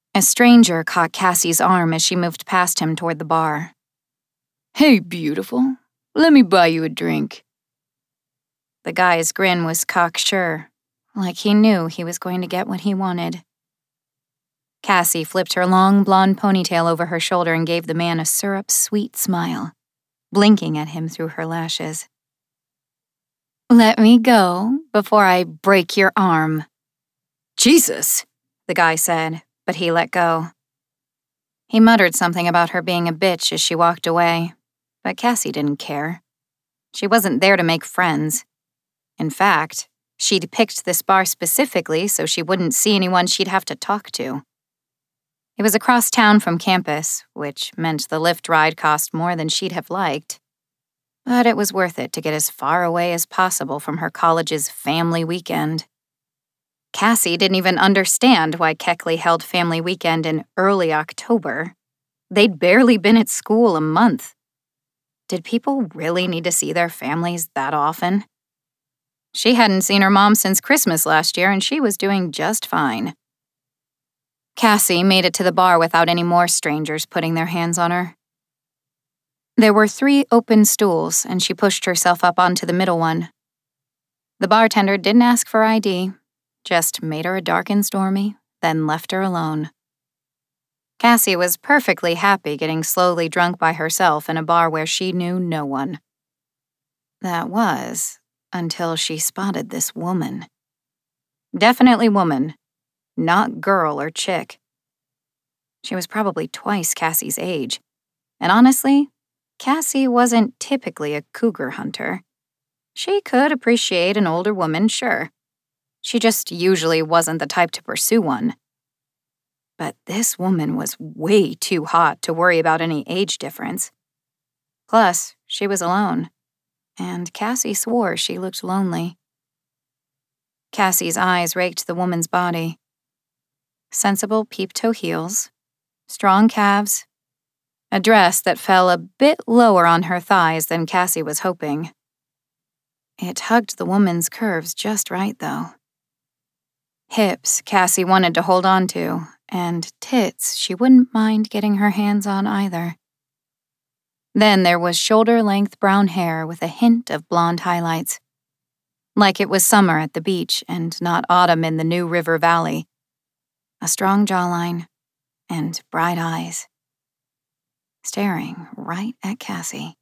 A stranger caught Cassie's arm as she moved past him toward the bar. "Hey, beautiful. Let me buy you a drink." The guy's grin was cocksure, like he knew he was going to get what he wanted. Cassie flipped her long blonde ponytail over her shoulder and gave the man a syrup-sweet smile, blinking at him through her lashes. "Let me go before I break your arm." "Jesus," the guy said, but he let go. He muttered something about her being a bitch as she walked away, but Cassie didn't care. She wasn't there to make friends. In fact, she'd picked this bar specifically so she wouldn't see anyone she'd have to talk to. It was across town from campus, which meant the Lyft ride cost more than she'd have liked. But it was worth it to get as far away as possible from her college's family weekend. Cassie didn't even understand why Keckley held family weekend in early October. They'd barely been at school a month. Did people really need to see their families that often? She hadn't seen her mom since Christmas last year, and she was doing just fine. Cassie made it to the bar without any more strangers putting their hands on her. There were 3 open stools, and she pushed herself up onto the middle one. The bartender didn't ask for ID, just made her a dark and stormy, then left her alone. Cassie was perfectly happy getting slowly drunk by herself in a bar where she knew no one. That was until she spotted this woman. Definitely woman, not girl or chick. She was probably twice Cassie's age, and honestly, Cassie wasn't typically a cougar hunter. She could appreciate an older woman, sure. She just usually wasn't the type to pursue one. But this woman was way too hot to worry about any age difference. Plus, she was alone, and Cassie swore she looked lonely. Cassie's eyes raked the woman's body. Sensible peep-toe heels, strong calves, a dress that fell a bit lower on her thighs than Cassie was hoping. It hugged the woman's curves just right, though. Hips Cassie wanted to hold on to, and tits she wouldn't mind getting her hands on either. Then there was shoulder-length brown hair with a hint of blonde highlights. Like it was summer at the beach and not autumn in the New River Valley. A strong jawline and bright eyes. Staring right at Cassie.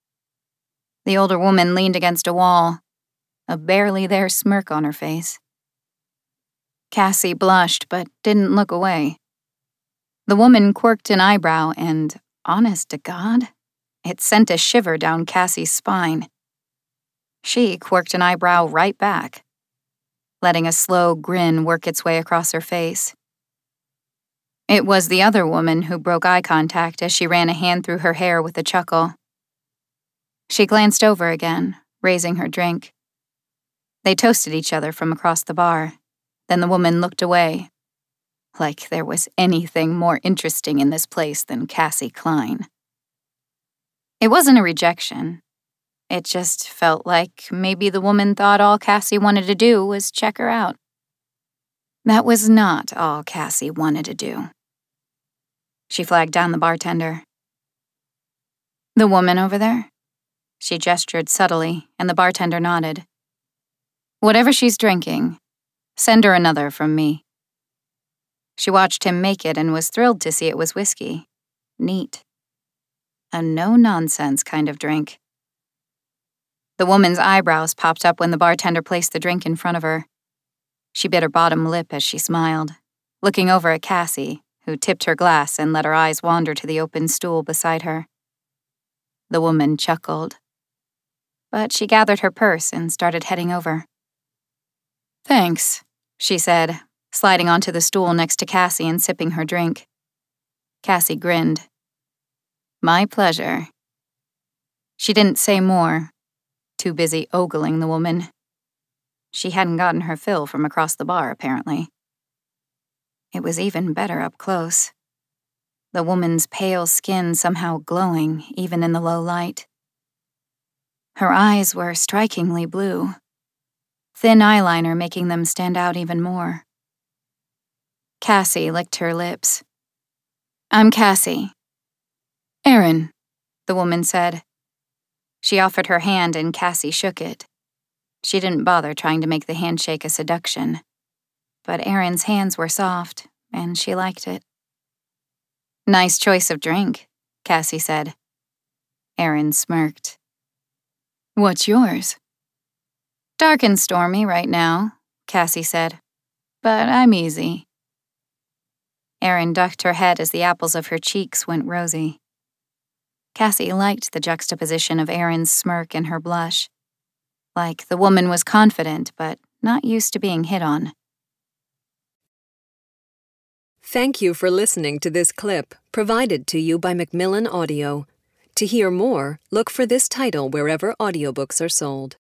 The older woman leaned against a wall, a barely there smirk on her face. Cassie blushed but didn't look away. The woman quirked an eyebrow and, honest to God, it sent a shiver down Cassie's spine. She quirked an eyebrow right back, letting a slow grin work its way across her face. It was the other woman who broke eye contact as she ran a hand through her hair with a chuckle. She glanced over again, raising her drink. They toasted each other from across the bar. Then the woman looked away, like there was anything more interesting in this place than Cassie Klein. It wasn't a rejection. It just felt like maybe the woman thought all Cassie wanted to do was check her out. That was not all Cassie wanted to do. She flagged down the bartender. "The woman over there?" She gestured subtly, and the bartender nodded. "Whatever she's drinking, send her another from me." She watched him make it and was thrilled to see it was whiskey. Neat. A no-nonsense kind of drink. The woman's eyebrows popped up when the bartender placed the drink in front of her. She bit her bottom lip as she smiled, looking over at Cassie, who tipped her glass and let her eyes wander to the open stool beside her. The woman chuckled. But she gathered her purse and started heading over. "Thanks," she said, sliding onto the stool next to Cassie and sipping her drink. Cassie grinned. "My pleasure." She didn't say more, too busy ogling the woman. She hadn't gotten her fill from across the bar, apparently. It was even better up close. The woman's pale skin somehow glowing, even in the low light. Her eyes were strikingly blue, thin eyeliner making them stand out even more. Cassie licked her lips. I'm Cassie. Erin, the woman said. She offered her hand and Cassie shook it. She didn't bother trying to make the handshake a seduction. But Erin's hands were soft, and she liked it. Nice choice of drink, Cassie said. Erin smirked. What's yours? Dark and stormy right now, Cassie said. But I'm easy. Erin ducked her head as the apples of her cheeks went rosy. Cassie liked the juxtaposition of Erin's smirk and her blush. Like the woman was confident, but not used to being hit on. Thank you for listening to this clip provided to you by Macmillan Audio. To hear more, look for this title wherever audiobooks are sold.